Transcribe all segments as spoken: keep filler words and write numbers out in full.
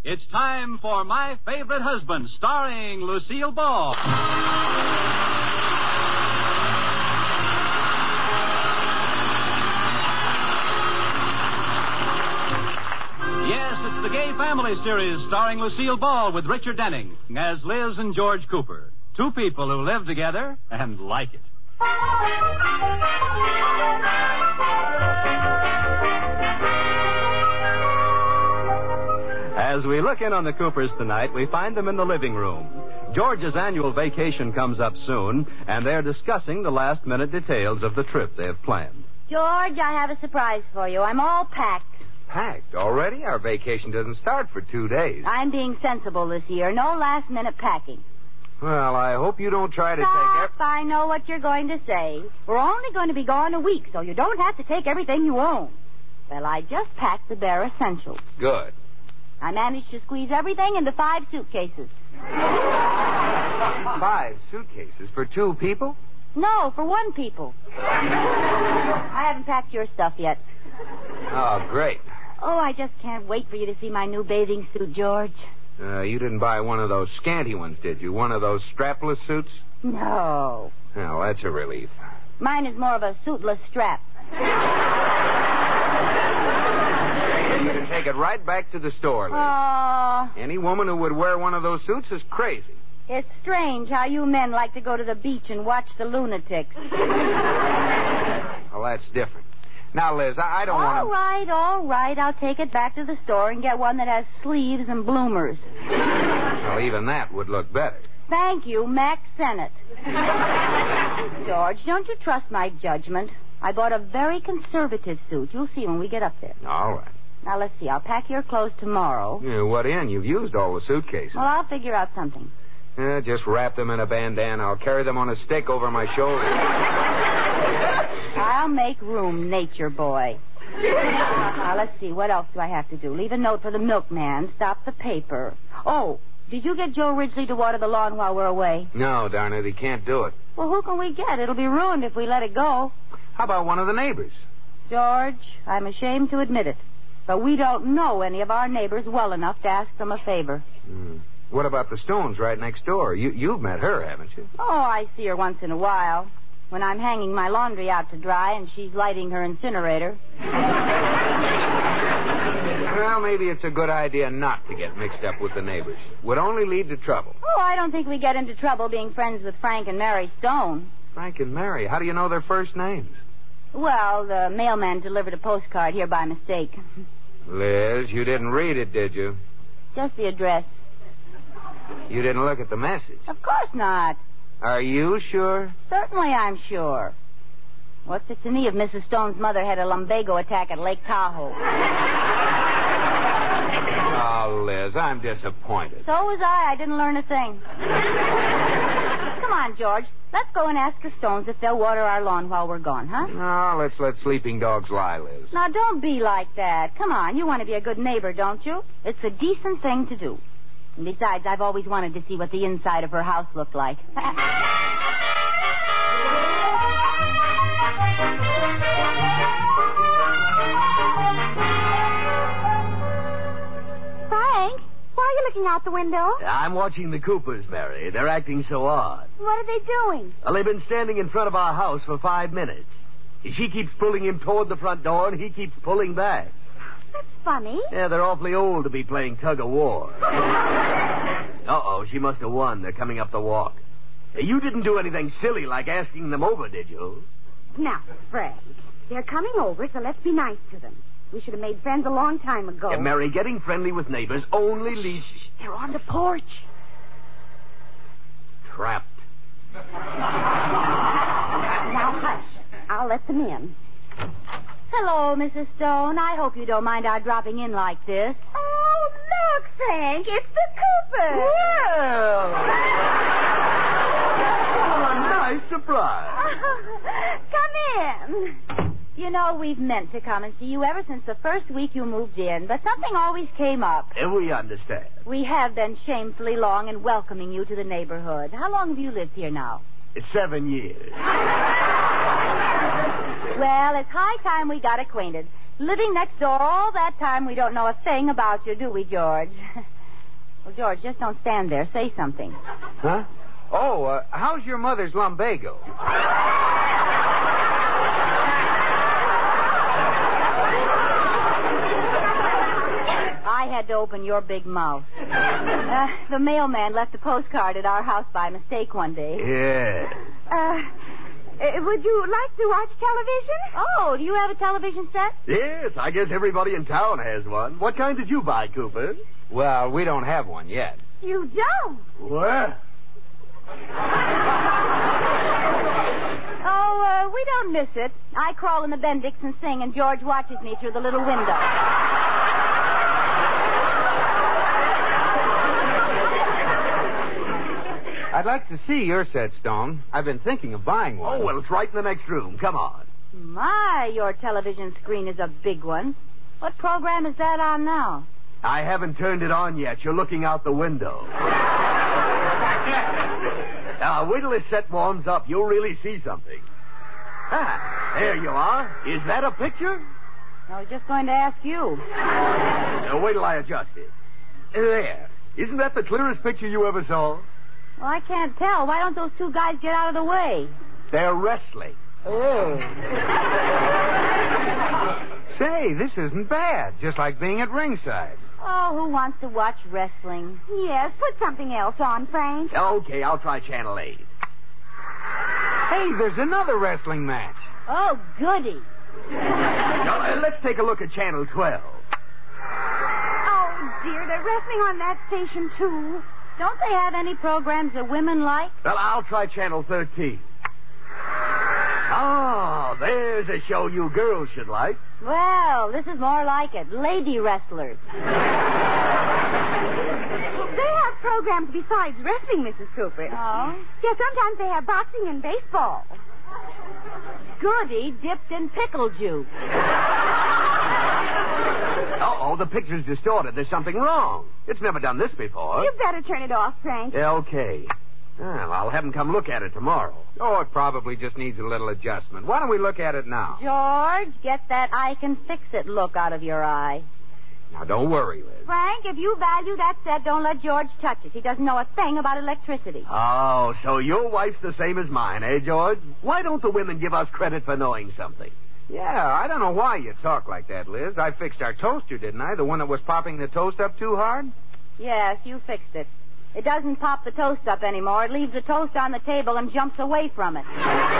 It's time for My Favorite Husband, starring Lucille Ball. Yes, it's the Gay Family series starring Lucille Ball with Richard Denning as Liz and George Cooper. Two people who live together and like it. As we look in on the Coopers tonight, we find them in the living room. George's annual vacation comes up soon, and they're discussing the last-minute details of the trip they have planned. George, I have a surprise for you. I'm all packed. Packed already? Our vacation doesn't start for two days. I'm being sensible this year. No last-minute packing. Well, I hope you don't try to Stop. take... I know what you're going to say. We're only going to be gone a week, so you don't have to take everything you own. Well, I just packed the bare essentials. Good. I managed to squeeze everything into five suitcases. Five suitcases for two people? No, for one people. I haven't packed your stuff yet. Oh, great. Oh, I just can't wait for you to see my new bathing suit, George. Uh, you didn't buy one of those scanty ones, did you? One of those strapless suits? No. Well, that's a relief. Mine is more of a suitless strap. You can take it right back to the store, Liz. Oh. Any woman who would wear one of those suits is crazy. It's strange how you men like to go to the beach and watch the lunatics. Well, that's different. Now, Liz, I, I don't want to... All right, all right. I'll take it back to the store and get one that has sleeves and bloomers. Well, even that would look better. Thank you, Max Sennett. George, don't you trust my judgment? I bought a very conservative suit. You'll see when we get up there. All right. Now, let's see. I'll pack your clothes tomorrow. Yeah, what in? You've used all the suitcases. Well, I'll figure out something. Yeah, just wrap them in a bandana. I'll carry them on a stick over my shoulder. I'll make room, nature boy. Now, let's see. What else do I have to do? Leave a note for the milkman. Stop the paper. Oh, did you get Joe Ridgely to water the lawn while we're away? No, darn it. He can't do it. Well, who can we get? It'll be ruined if we let it go. How about one of the neighbors? George, I'm ashamed to admit it, but we don't know any of our neighbors well enough to ask them a favor. Hmm. What about the Stones right next door? You, you've met her, haven't you? Oh, I see her once in a while. When I'm hanging my laundry out to dry and she's lighting her incinerator. Well, maybe it's a good idea not to get mixed up with the neighbors. Would only lead to trouble. Oh, I don't think we get into trouble being friends with Frank and Mary Stone. Frank and Mary? How do you know their first names? Well, the mailman delivered a postcard here by mistake. Liz, you didn't read it, did you? Just the address. You didn't look at the message? Of course not. Are you sure? Certainly I'm sure. What's it to me if Missus Stone's mother had a lumbago attack at Lake Tahoe? Oh, Liz, I'm disappointed. So was I. I didn't learn a thing. Come on, George. Let's go and ask the Stones if they'll water our lawn while we're gone, huh? No, let's let sleeping dogs lie, Liz. Now, don't be like that. Come on. You want to be a good neighbor, don't you? It's a decent thing to do. And besides, I've always wanted to see what the inside of her house looked like. Frank, why are you looking out the window? I'm watching the Coopers, Mary. They're acting so odd. What are they doing? Well, they've been standing in front of our house for five minutes. She keeps pulling him toward the front door, and he keeps pulling back. That's funny. Yeah, they're awfully old to be playing tug-of-war. Uh-oh, she must have won. They're coming up the walk. You didn't do anything silly like asking them over, did you? Now, Frank, they're coming over, so let's be nice to them. We should have made friends a long time ago. Yeah, Mary, getting friendly with neighbors only leads... Shh, they're on the porch. Trapped. Now, hush. I'll let them in. Hello, Missus Stone. I hope you don't mind our dropping in like this. Oh, look, Frank. It's the Coopers. Well. Oh, a nice surprise. Come in. You know, we've meant to come and see you ever since the first week you moved in, but something always came up. And we understand. We have been shamefully long in welcoming you to the neighborhood. How long have you lived here now? Seven years. Well, it's high time we got acquainted. Living next door all that time, we don't know a thing about you, do we, George? Well, George, just don't stand there. Say something. Huh? Oh, uh, how's your mother's lumbago? I had to open your big mouth. Uh, the mailman left a postcard at our house by mistake one day. Yes. Uh, uh, would you like to watch television? Oh, do you have a television set? Yes, I guess everybody in town has one. What kind did you buy, Cooper? Well, we don't have one yet. You don't? What? Oh, uh, we don't miss it. I crawl in the Bendix and sing, and George watches me through the little window. I'd like to see your set, Stone. I've been thinking of buying one. Oh, well, it's right in the next room. Come on. My, your television screen is a big one. What program is that on now? I haven't turned it on yet. You're looking out the window. Now, wait till this set warms up. You'll really see something. Ah, there you are. Is that a picture? I was just going to ask you. Now, wait till I adjust it. There. Isn't that the clearest picture you ever saw? Well, I can't tell. Why don't those two guys get out of the way? They're wrestling. Oh. Say, this isn't bad. Just like being at ringside. Oh, who wants to watch wrestling? Yes, put something else on, Frank. Okay, I'll try Channel eight. Hey, there's another wrestling match. Oh, goody. Now, uh, let's take a look at Channel twelve. Oh, dear, they're wrestling on that station, too. Don't they have any programs that women like? Well, I'll try Channel thirteen. Oh, there's a show you girls should like. Well, this is more like it. Lady wrestlers. They have programs besides wrestling, Missus Cooper. Oh? Yeah, sometimes they have boxing and baseball. Goody dipped in pickle juice. Uh-oh, the picture's distorted. There's something wrong. It's never done this before. You better turn it off, Frank. Okay. Well, I'll have them come look at it tomorrow. Oh, it probably just needs a little adjustment. Why don't we look at it now? George, get that I can fix it look out of your eye. Now, don't worry, Liz. Frank, if you value that set, don't let George touch it. He doesn't know a thing about electricity. Oh, so your wife's the same as mine, eh, George? Why don't the women give us credit for knowing something? Yeah, I don't know why you talk like that, Liz. I fixed our toaster, didn't I? The one that was popping the toast up too hard? Yes, you fixed it. It doesn't pop the toast up anymore. It leaves the toast on the table and jumps away from it.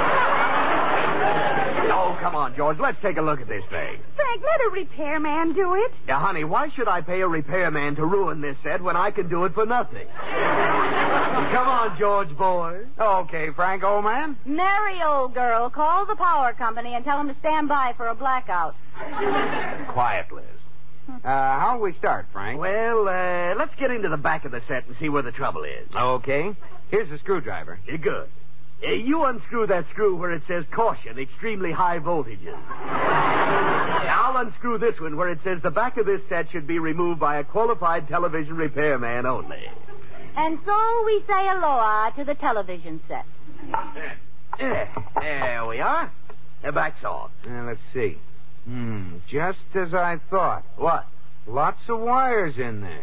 Oh, come on, George. Let's take a look at this thing. Frank, let a repairman do it. Yeah, honey, why should I pay a repairman to ruin this set when I can do it for nothing? Come on, George boy. Okay, Frank, old man. Merry old girl, call the power company and tell them to stand by for a blackout. Quiet, Liz. Uh, how'll we start, Frank? Well, uh, let's get into the back of the set and see where the trouble is. Okay. Here's the screwdriver. You're good. Uh, you unscrew that screw where it says caution, extremely high voltages. I'll unscrew this one where it says the back of this set should be removed by a qualified television repairman only. And so we say aloha to the television set. There, there we are. The back's off. Uh, let's see. Hmm, just as I thought. What? Lots of wires in there.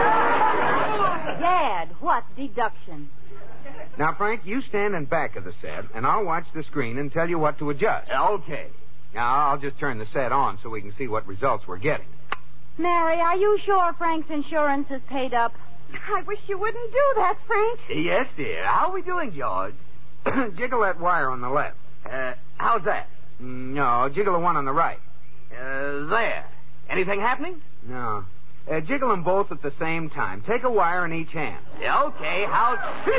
Dad, what deduction? Now, Frank, you stand in back of the set, and I'll watch the screen and tell you what to adjust. Okay. Now, I'll just turn the set on so we can see what results we're getting. Mary, are you sure Frank's insurance is paid up? I wish you wouldn't do that, Frank. Yes, dear. How are we doing, George? Jiggle that wire on the left. Uh, how's that? No, jiggle the one on the right. Uh, there. Anything happening? No. Uh, jiggle them both at the same time. Take a wire in each hand. Yeah, okay, how's...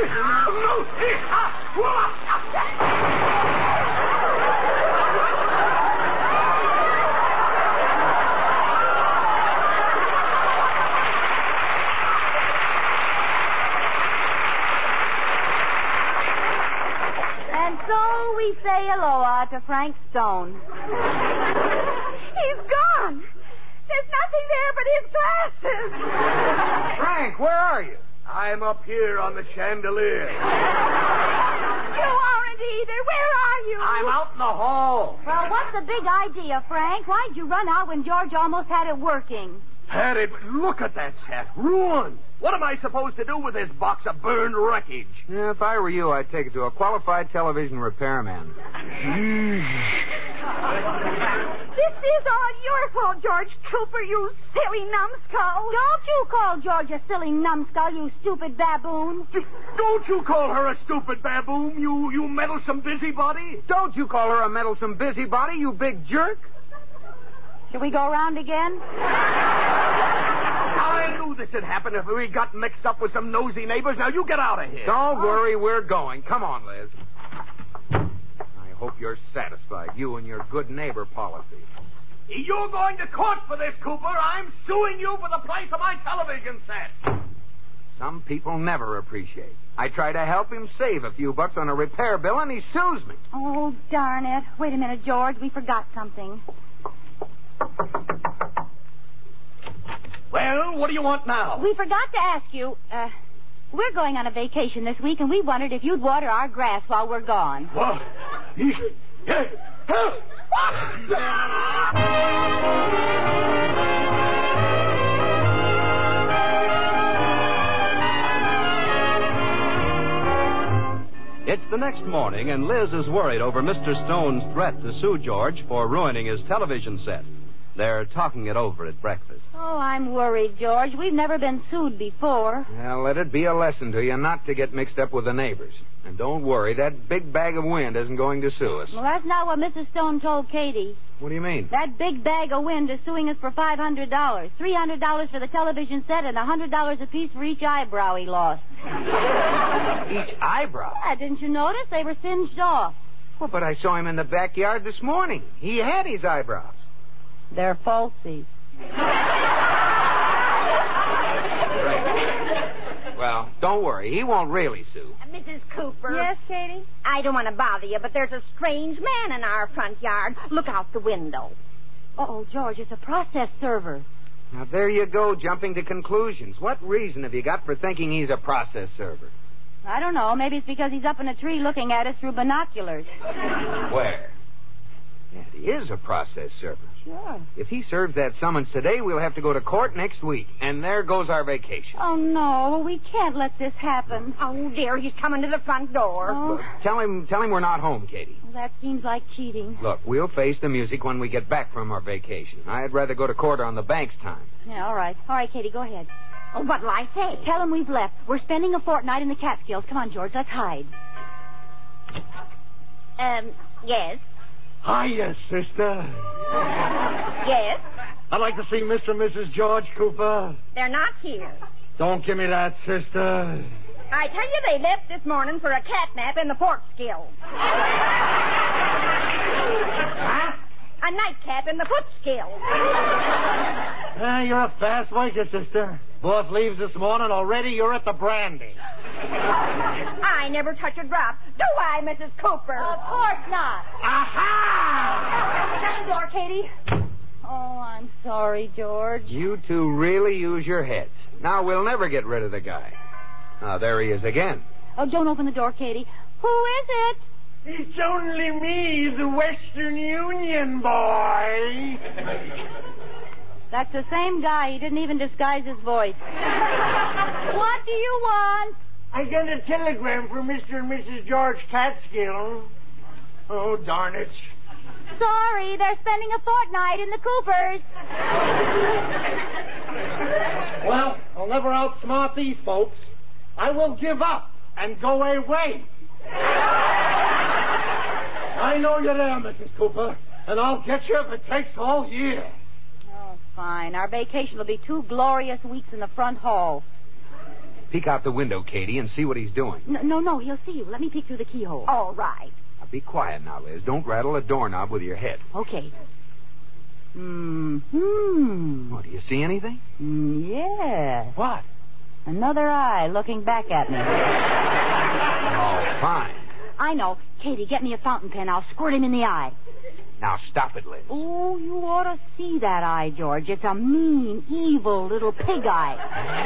And so we say aloha to Frank Stone. He's gone. There's nothing there but his glasses. Frank, where are you? I'm up here on the chandelier. You aren't either. Where are you? I'm out in the hall. Well, what's the big idea, Frank? Why'd you run out when George almost had it working? Harry, look at that set. Ruined. What am I supposed to do with this box of burned wreckage? Yeah, if I were you, I'd take it to a qualified television repairman. This is all your fault, George Cooper, you silly numbskull. Don't you call George a silly numbskull, you stupid baboon. D- Don't you call her a stupid baboon, you, you meddlesome busybody? Don't you call her a meddlesome busybody, you big jerk. Shall we go around again? I knew this would happen if we got mixed up with some nosy neighbors. Now, you get out of here. Don't worry, we're going. Come on, Liz. I hope you're satisfied, you and your good neighbor policy. You're going to court for this, Cooper. I'm suing you for the price of my television set. Some people never appreciate. I try to help him save a few bucks on a repair bill, and he sues me. Oh, darn it. Wait a minute, George. We forgot something. Well, what do you want now? We forgot to ask you. Uh, we're going on a vacation this week, and we wondered if you'd water our grass while we're gone. What? It's the next morning, and Liz is worried over Mister Stone's threat to sue George for ruining his television set. They're talking it over at breakfast. Oh, I'm worried, George. We've never been sued before. Well, let it be a lesson to you not to get mixed up with the neighbors. And don't worry, that big bag of wind isn't going to sue us. Well, that's not what Missus Stone told Katie. What do you mean? That big bag of wind is suing us for five hundred dollars. three hundred dollars for the television set and one hundred dollars apiece for each eyebrow he lost. Each eyebrow? Yeah, didn't you notice? They were singed off. Well, but I saw him in the backyard this morning. He had his eyebrows. They're falsies. Well, don't worry. He won't really sue. Uh, Missus Cooper. Yes, Katie? I don't want to bother you, but there's a strange man in our front yard. Look out the window. Uh-oh, George, it's a process server. Now, there you go, jumping to conclusions. What reason have you got for thinking he's a process server? I don't know. Maybe it's because he's up in a tree looking at us through binoculars. Where? Yeah, he is a process server. Sure. If he serves that summons today, we'll have to go to court next week. And there goes our vacation. Oh, no. We can't let this happen. Oh, dear, he's coming to the front door. Oh. Look, tell him tell him we're not home, Katie. Well, that seems like cheating. Look, we'll face the music when we get back from our vacation. I'd rather go to court on the bank's time. Yeah, all right. All right, Katie, go ahead. Oh, what'll I say? Tell him we've left. We're spending a fortnight in the Catskills. Come on, George, let's hide. Um, yes. Hiya, sister. Yes. I'd like to see Mister and Missus George Cooper. They're not here. Don't give me that, sister. I tell you, they left this morning for a catnap in the pork skill. Huh? A nightcap in the foot skill. Ah, you're a fast waiter, sister. Boss leaves this morning. Already you're at the brandy. I never touch a drop. Do I, Missus Cooper? Of course not. Aha! Shut the door, Katie. Oh, I'm sorry, George. You two really use your heads. Now, we'll never get rid of the guy. Ah, there he is again. Oh, don't open the door, Katie. Who is it? It's only me, the Western Union boy. That's the same guy. He didn't even disguise his voice. What do you want? I got a telegram from Mister and Missus George Catskill. Oh, darn it. Sorry, they're spending a fortnight in the Coopers. Well, I'll never outsmart these folks. I will give up and go away. I know you're there, Missus Cooper, and I'll get you if it takes all year. Oh, fine. Our vacation will be two glorious weeks in the front hall. Peek out the window, Katie, and see what he's doing. No, no, no, he'll see you. Let me peek through the keyhole. All right. Now, be quiet now, Liz. Don't rattle a doorknob with your head. Okay. Hmm. Oh, do you see anything? Mm, yeah. What? Another eye looking back at me. Oh, fine. I know. Katie, get me a fountain pen. I'll squirt him in the eye. Now, stop it, Liz. Oh, you ought to see that eye, George. It's a mean, evil little pig eye.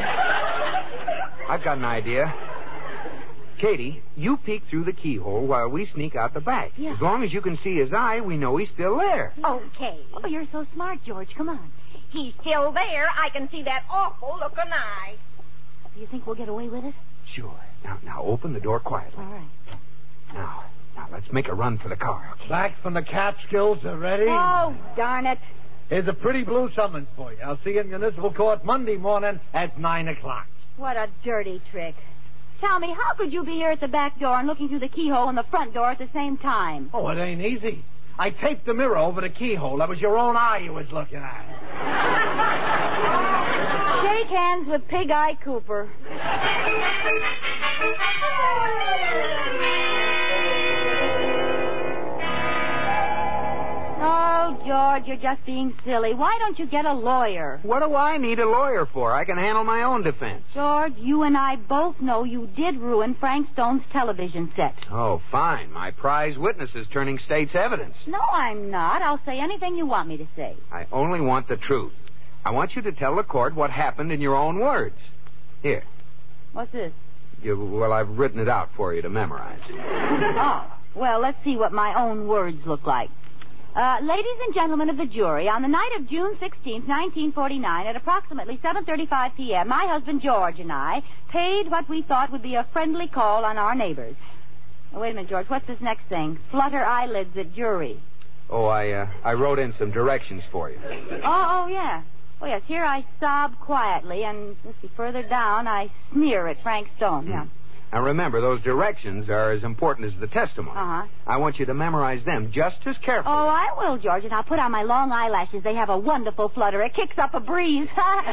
I've got an idea. Katie, you peek through the keyhole while we sneak out the back. Yeah. As long as you can see his eye, we know he's still there. Okay. Oh, you're so smart, George. Come on. He's still there. I can see that awful looking eye. Do you think we'll get away with it? Sure. Now, now, open the door quietly. All right. Now, now, let's make a run for the car. Back from the Catskills already? Oh, darn it. Here's a pretty blue summons for you. I'll see you in municipal court Monday morning at nine o'clock. What a dirty trick. Tell me, how could you be here at the back door and looking through the keyhole in the front door at the same time? Oh, it ain't easy. I taped the mirror over the keyhole. That was your own eye you was looking at. Shake hands with Pig Eye Cooper. Oh, George, you're just being silly. Why don't you get a lawyer? What do I need a lawyer for? I can handle my own defense. George, you and I both know you did ruin Frank Stone's television set. Oh, fine. My prize witness is turning state's evidence. No, I'm not. I'll say anything you want me to say. I only want the truth. I want you to tell the court what happened in your own words. Here. What's this? You, well, I've written it out for you to memorize. Oh, well, let's see what my own words look like. Uh, ladies and gentlemen of the jury, on the night of June sixteenth, nineteen forty-nine, at approximately seven thirty-five p.m., my husband George and I paid what we thought would be a friendly call on our neighbors. Oh, wait a minute, George. What's this next thing? Flutter eyelids at jury. Oh, I uh, I wrote in some directions for you. Oh, oh, yeah. Oh, yes, here I sob quietly, and, let's see, further down, I sneer at Frank Stone. Mm. Yeah. Now, remember, those directions are as important as the testimony. Uh-huh. I want you to memorize them just as carefully. Oh, I will, George, and I'll put on my long eyelashes. They have a wonderful flutter. It kicks up a breeze.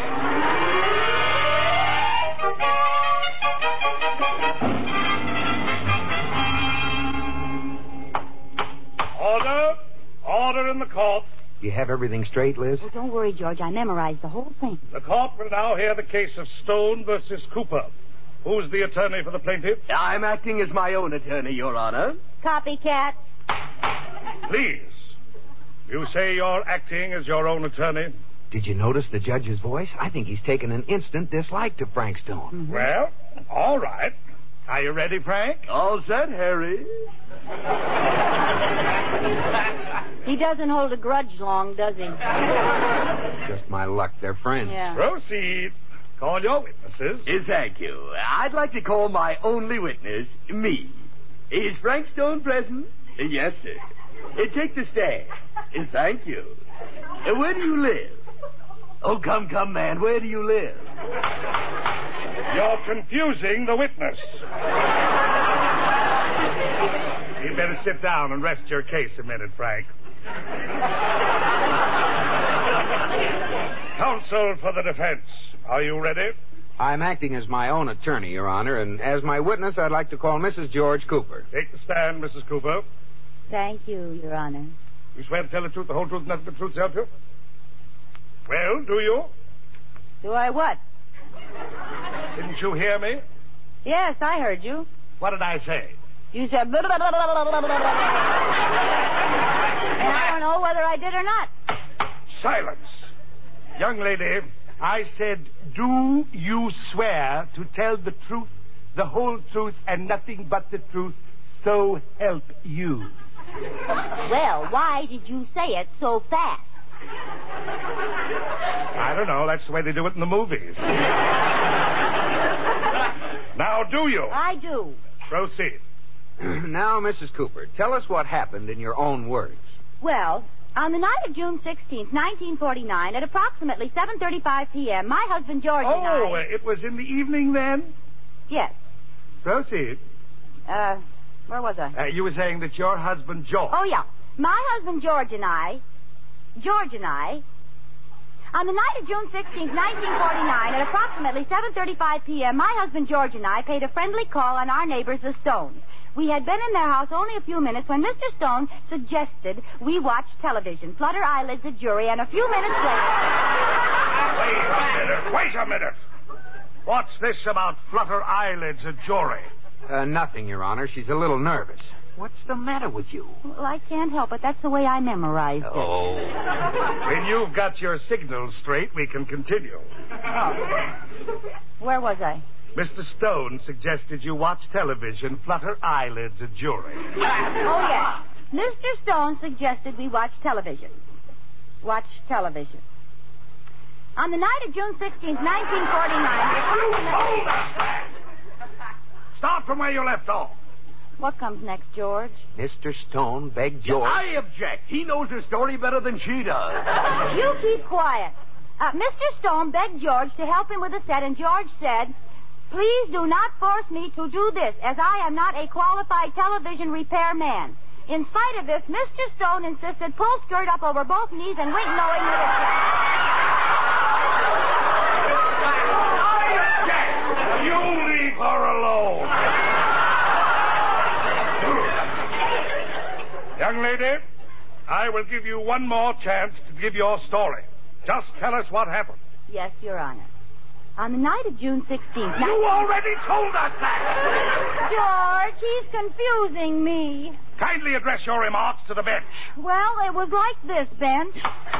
Order. Order in the court. You have everything straight, Liz? Oh, don't worry, George. I memorized the whole thing. The court will now hear the case of Stone versus Cooper. Who's the attorney for the plaintiff? I'm acting as my own attorney, Your Honor. Copycat. Please. You say you're acting as your own attorney? Did you notice the judge's voice? I think he's taken an instant dislike to Frank Stone. Mm-hmm. Well, all right. Are you ready, Frank? All set, Harry. He doesn't hold a grudge long, does he? Just my luck. They're friends. Yeah. Proceed. Call your witnesses. Uh, thank you. I'd like to call my only witness, me. Is Frank Stone present? Uh, yes, sir. Uh, take the stand. Uh, thank you. Uh, where do you live? Oh, come, come, man. Where do you live? You're confusing the witness. You'd better sit down and rest your case a minute, Frank. Counsel for the defense. Are you ready? I'm acting as my own attorney, Your Honor, and as my witness, I'd like to call Missus George Cooper. Take the stand, Missus Cooper. Thank you, Your Honor. You swear to tell the truth, the whole truth, and nothing but the truth, so help you? Well, do you? Do I what? Didn't you hear me? Yes, I heard you. What did I say? You said... And I don't know whether I did or not. Silence. Young lady, I said, do you swear to tell the truth, the whole truth, and nothing but the truth, so help you? Well, why did you say it so fast? I don't know. That's the way they do it in the movies. Now, do you? I do. Proceed. Now, Missus Cooper, tell us what happened in your own words. Well, on the night of June sixteenth, nineteen forty-nine, at approximately seven thirty-five p.m., my husband George oh, and I... Oh, it was in the evening then? Yes. Proceed. Uh, where was I? Uh, you were saying that your husband George... Oh, yeah. My husband George and I... George and I... On the night of June sixteenth, nineteen forty-nine, at approximately seven thirty-five p.m., my husband George and I paid a friendly call on our neighbors, the Stones. We had been in their house only a few minutes when Mister Stone suggested we watch television, flutter eyelids at jury, and a few minutes later... Wait a minute, wait a minute. What's this about flutter eyelids at jury? Uh, nothing, Your Honor. She's a little nervous. What's the matter with you? Well, I can't help it. That's the way I memorized it. Oh. When you've got your signals straight, we can continue. Oh. Where was I? Mister Stone suggested you watch television, flutter eyelids at jury. Oh, yes. Mister Stone suggested we watch television. Watch television. On the night of June sixteenth, nineteen forty-nine... Hold us! Start from where you left off. What comes next, George? Mister Stone begged George... I object. He knows the story better than she does. You keep quiet. Uh, Mister Stone begged George to help him with the set, and George said, "Please do not force me to do this, as I am not a qualified television repairman." In spite of this, Mister Stone insisted pull skirt up over both knees and wink knowingly at Jack. I object. You leave her alone. Young lady, I will give you one more chance to give your story. Just tell us what happened. Yes, Your Honor. On the night of June sixteenth... You already told us that! George, he's confusing me. Kindly address your remarks to the bench. Well, it was like this, bench.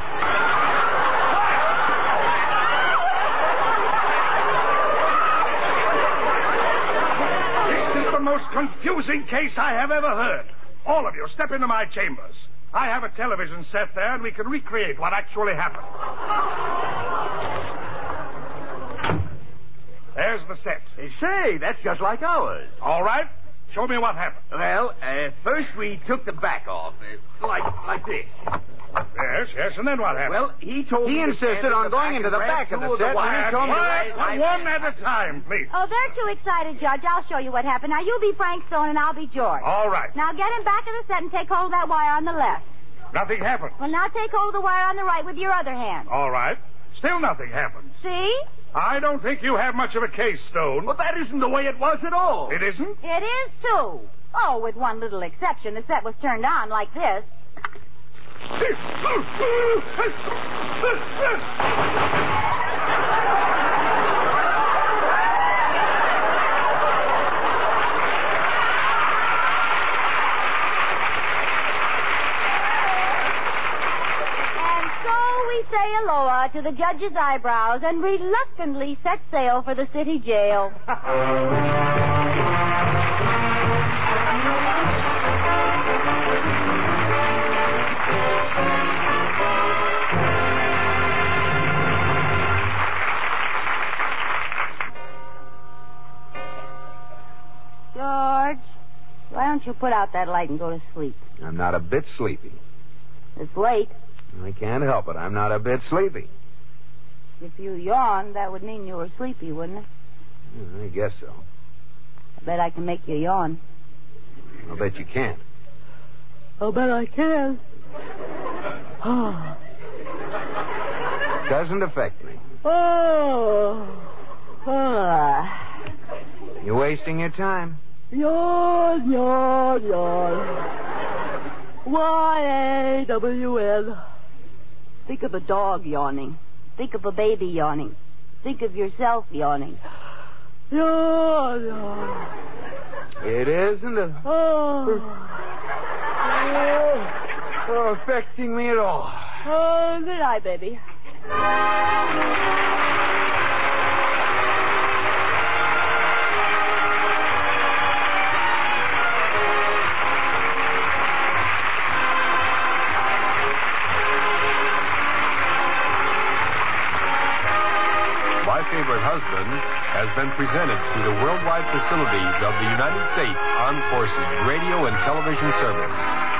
This is the most confusing case I have ever heard. All of you, step into my chambers. I have a television set there, and we can recreate what actually happened. There's the set. Hey, say, that's just like ours. All right. Show me what happened. Well, uh, first we took the back off, uh, like like this. Yes, yes, and then what happened? Well, he told He me to insisted stand in on the going back into and the grab back of two the set, wires. and he told me- Quiet, Right, one at a time, please. Oh, they're too excited, Judge. I'll show you what happened. Now, you be Frank Stone, and I'll be George. All right. Now, get him back of the set and take hold of that wire on the left. Nothing happened. Well, now take hold of the wire on the right with your other hand. All right. Still nothing happened. See? I don't think you have much of a case, Stone. Well, that isn't the way it was at all. It isn't? It is, too. Oh, with one little exception. The set was turned on like this. And so we say aloha to the judge's eyebrows and reluctantly set sail for the city jail. George, why don't you put out that light and go to sleep? I'm not a bit sleepy. It's late. I can't help it. I'm not a bit sleepy. If you yawned, that would mean you were sleepy, wouldn't it? Yeah, I guess so. I bet I can make you yawn. I'll bet you can't. I'll bet I can. Doesn't affect me. Oh. Ah. You're wasting your time. Yawn, yawn, yawn. Y A W N. Think of a dog yawning. Think of a baby yawning. Think of yourself yawning. Yawn, yawn. It isn't a... Oh. Oh, affecting me at all. Oh, good night, baby. My Favorite Husband has been presented through the worldwide facilities of the United States Armed Forces Radio and Television Service.